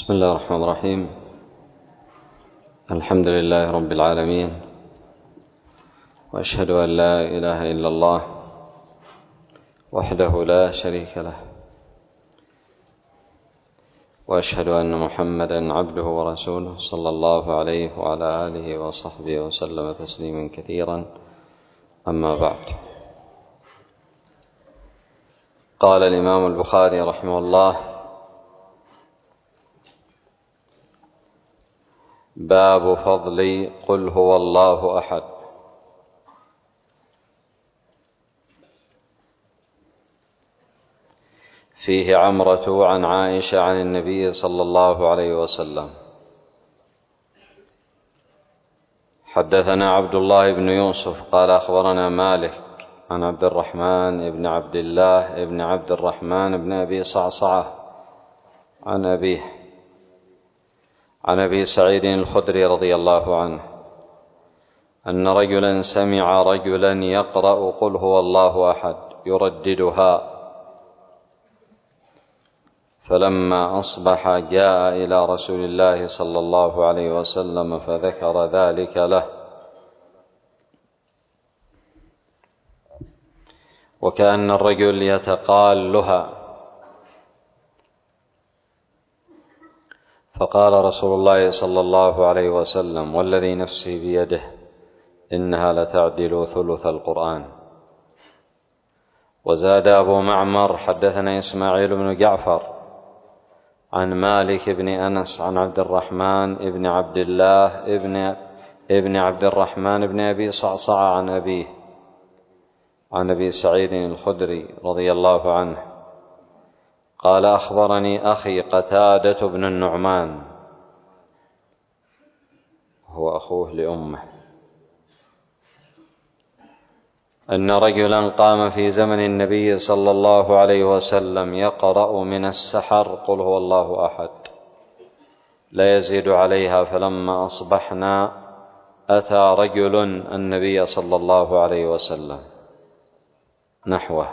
بسم الله الرحمن الرحيم. الحمد لله رب العالمين، وأشهد أن لا إله إلا الله وحده لا شريك له، وأشهد أن محمدا عبده ورسوله صلى الله عليه وعلى آله وصحبه وسلم تسليما كثيرا. أما بعد، قال الإمام البخاري رحمه الله: باب فضل قل هو الله أحد. فيه عمرة عن عائشة عن النبي صلى الله عليه وسلم. حدثنا عبد الله بن يوسف قال أخبرنا مالك عن عبد الرحمن بن عبد الله بن عبد الرحمن بن أبي صعصعة عن أبيه عن أبي سعيد الخدري رضي الله عنه أن رجلا سمع رجلا يقرأ قل هو الله أحد يرددها، فلما أصبح جاء إلى رسول الله صلى الله عليه وسلم فذكر ذلك له، وكأن الرجل يتقالها، فقال رسول الله صلى الله عليه وسلم: والذي نفسي بيده إنها لتعدل ثلث القرآن. وزاد أبو معمر: حدثنا إسماعيل بن جعفر عن مالك بن أنس عن عبد الرحمن بن عبد الله ابن عبد الرحمن بن أبي صعصعة عن أبيه عن أبي سعيد الخدري رضي الله عنه قال: أخبرني أخي قتادة بن النعمان، هو أخوه لأمه، أن رجلا قام في زمن النبي صلى الله عليه وسلم يقرأ من السحر قل هو الله أحد لا يزيد عليها، فلما أصبحنا أتى رجل النبي صلى الله عليه وسلم نحوه.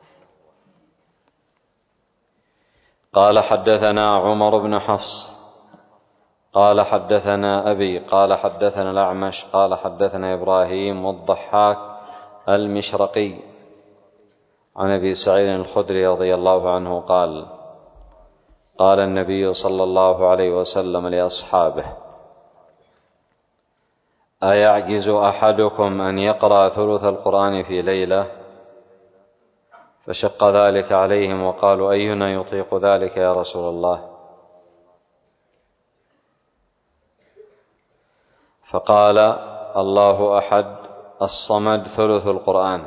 قال: حدثنا عمر بن حفص قال: حدثنا أبي قال: حدثنا الأعمش قال: حدثنا إبراهيم والضحاك المشرقي عن أبي سعيد الخدري رضي الله عنه قال: قال النبي صلى الله عليه وسلم لأصحابه: أيعجز أحدكم أن يقرأ ثلث القرآن في ليلة؟ فشق ذلك عليهم وقالوا: أينا يطيق ذلك يا رسول الله؟ فقال: الله أحد الصمد ثلث القرآن.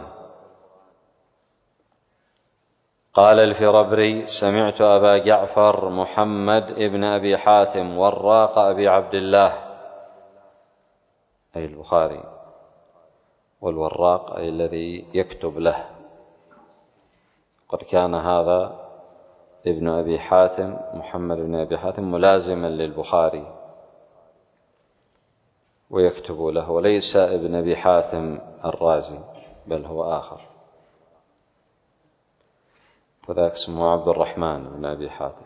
قال الفربري: سمعت أبا جعفر محمد ابن أبي حاتم وراق أبي عبد الله، أي البخاري، والوراق أي الذي يكتب له، قد كان هذا ابن أبي حاتم محمد بن أبي حاتم ملازما للبخاري ويكتب له، وليس ابن أبي حاتم الرازي بل هو آخر، وذاك اسمه عبد الرحمن بن أبي حاتم.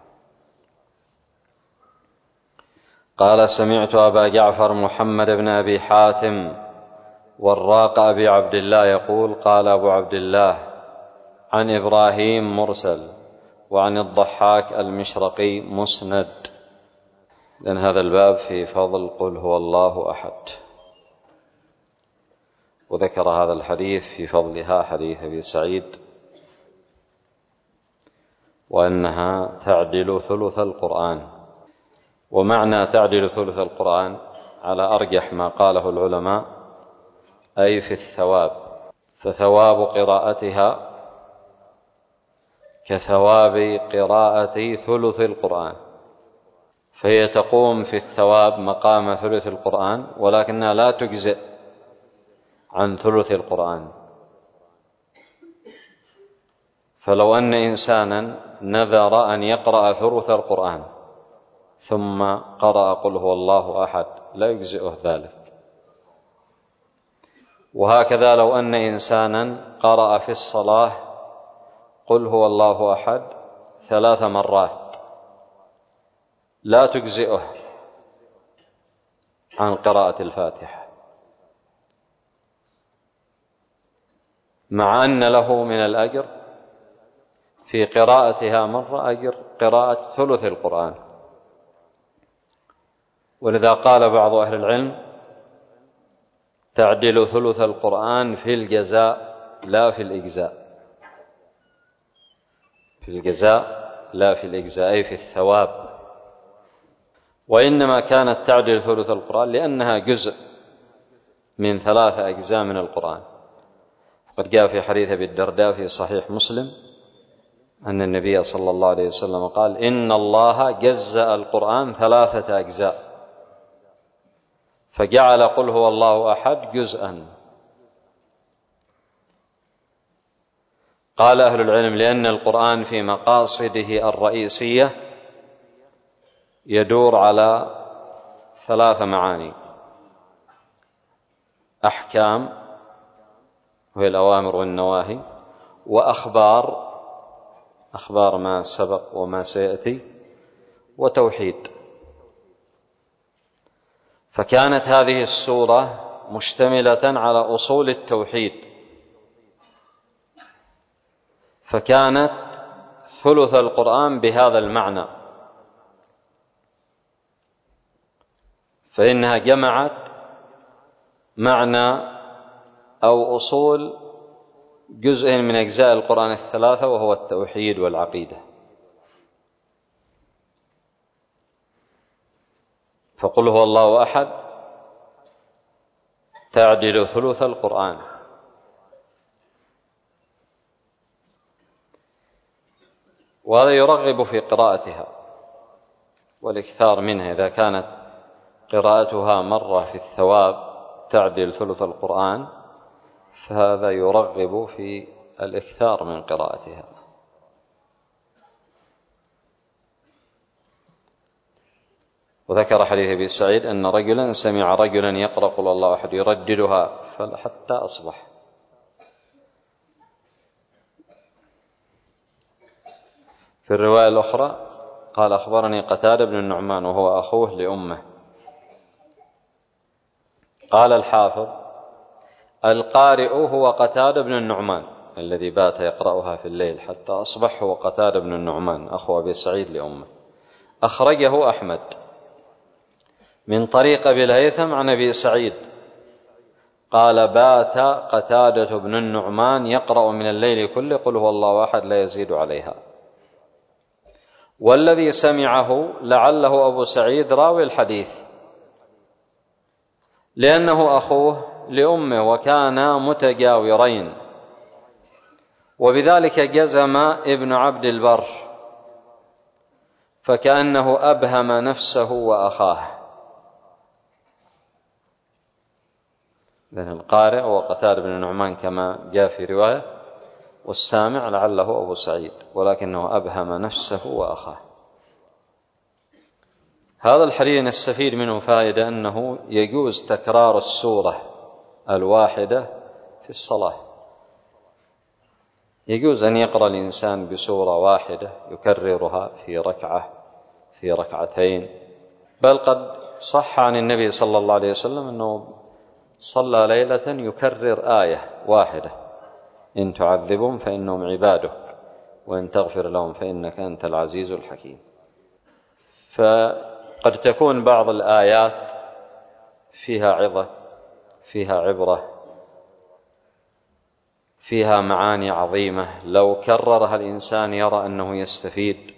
قال: سمعت أبا جعفر محمد بن أبي حاتم وراق أبي عبد الله يقول: قال أبو عبد الله عن إبراهيم مرسل وعن الضحاك المشرقي مسند. لأن هذا الباب في فضل قل هو الله أحد، وذكر هذا الحديث في فضلها حديث أبي سعيد، وأنها تعدل ثلث القرآن. ومعنى تعدل ثلث القرآن على أرجح ما قاله العلماء أي في الثواب، فثواب قراءتها كثواب قراءة ثلث القرآن، فهي تقوم في الثواب مقام ثلث القرآن، ولكنها لا تجزئ عن ثلث القرآن. فلو أن إنسانا نذر أن يقرأ ثلث القرآن ثم قرأ قل هو الله أحد لا يجزئه ذلك. وهكذا لو أن إنسانا قرأ في الصلاة قل هو الله أحد 3 مرات لا تجزئه عن قراءة الفاتحة، مع أن له من الأجر في قراءتها مرة أجر قراءة ثلث القرآن. ولذا قال بعض أهل العلم: تعدل ثلث القرآن في الجزاء لا في الإجزاء. في الجزاء لا في الإجزاء، أي في الثواب. وإنما كانت تعدل ثلث القرآن لأنها جزء من 3 أجزاء من القرآن. وقد جاء في حديث أبي الدرداء في صحيح مسلم أن النبي صلى الله عليه وسلم قال: إن الله جزأ القرآن 3 أجزاء، فجعل قل هو الله أحد جزءا. قال أهل العلم: لأن القرآن في مقاصده الرئيسية يدور على 3 معاني: أحكام وهي الأوامر والنواهي، وأخبار، أخبار ما سبق وما سيأتي، وتوحيد. فكانت هذه السورة مشتملة على أصول التوحيد، فكانت ثلث القرآن بهذا المعنى، فإنها جمعت معنى أو أصول جزء من أجزاء القرآن 3، وهو التوحيد والعقيدة. فقل هو الله أحد تعدل ثلث القرآن. وهذا يرغب في قراءتها والإكثار منها. إذا كانت قراءتها مرة في الثواب تعدل ثلث القرآن، فهذا يرغب في الإكثار من قراءتها. وذكر حديث أبي سعيد أن رجلا سمع رجلا يقرأ قل الله أحد يرددها حتى أصبح. في الرواية الأخرى قال: أخبرني قتادة بن النعمان وهو أخوه لأمه. قال الحافظ: القارئ هو قتادة بن النعمان الذي بات يقرأها في الليل حتى أصبح، هو قتادة بن النعمان أخو أبي سعيد لأمه. أخرجه أحمد من طريق أبي الهيثم عن أبي سعيد قال: بات قتادة بن النعمان يقرأ من الليل كله قل هو الله أحد لا يزيد عليها. والذي سمعه لعله أبو سعيد راوي الحديث، لأنه أخوه لأمه وكانا متجاورين، وبذلك جزم ابن عبد البر، فكأنه أبهم نفسه وأخاه. لأن القارئ هو قتادة بن النعمان كما جاء في رواية، والسامع لعله أبو سعيد، ولكنه أبهم نفسه وأخاه. هذا الحديث نستفيد منه فائدة أنه يجوز تكرار السورة الواحدة في الصلاة. يجوز أن يقرأ الإنسان بسورة واحدة يكررها في ركعة، في ركعتين، بل قد صح عن النبي صلى الله عليه وسلم أنه صلى ليلة يكرر آية واحدة: إن تعذبهم فإنهم عبادك وإن تغفر لهم فإنك أنت العزيز الحكيم. فقد تكون بعض الآيات فيها عظة، فيها عبرة، فيها معاني عظيمة، لو كررها الإنسان يرى أنه يستفيد،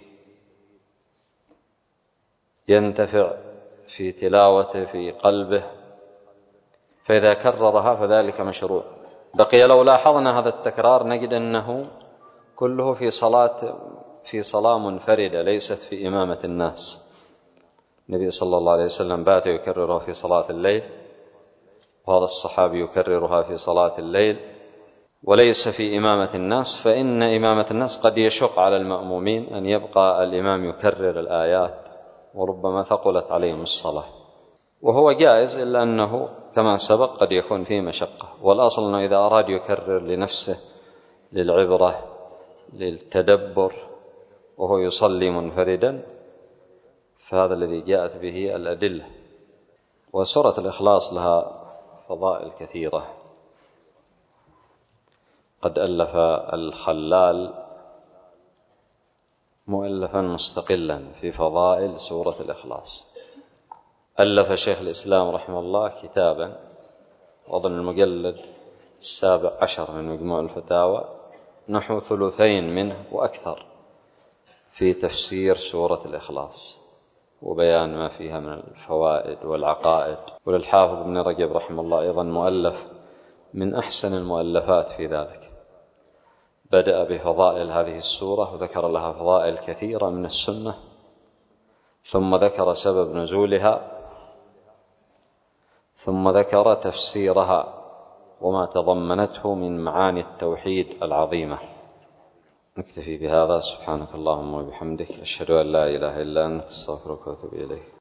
ينتفع في تلاوته في قلبه، فإذا كررها فذلك مشروع. بقي لو لاحظنا هذا التكرار نجد أنه كله في صلاة منفردة ليست في إمامة الناس. النبي صلى الله عليه وسلم بات يكررها في صلاة الليل، وهذا الصحابي يكررها في صلاة الليل، وليس في إمامة الناس، فإن إمامة الناس قد يشق على المأمومين أن يبقى الإمام يكرر الآيات، وربما ثقلت عليهم الصلاة، وهو جائز، إلا أنه كما سبق قد يكون فيه مشقة. والأصل أنه إذا أراد يكرر لنفسه للعبرة للتدبر وهو يصلي منفردا فهذا الذي جاءت به الأدلة. وسورة الإخلاص لها فضائل كثيرة. قد ألف الخلال مؤلفا مستقلا في فضائل سورة الإخلاص. ألف شيخ الإسلام رحمه الله كتابا، وأظن المجلد 17 من مجموع الفتاوى، نحو ثلثين منه وأكثر في تفسير سورة الإخلاص وبيان ما فيها من الفوائد والعقائد. وللحافظ ابن رجب رحمه الله أيضا مؤلف من أحسن المؤلفات في ذلك، بدأ بفضائل هذه السورة وذكر لها فضائل كثيرة من السنة، ثم ذكر سبب نزولها، ثم ذكر تفسيرها وما تضمنته من معاني التوحيد العظيمة. نكتفي بهذا. سبحانك اللهم وبحمدك، أشهد أن لا إله إلا أنت، أستغفرك وأتوب إليك.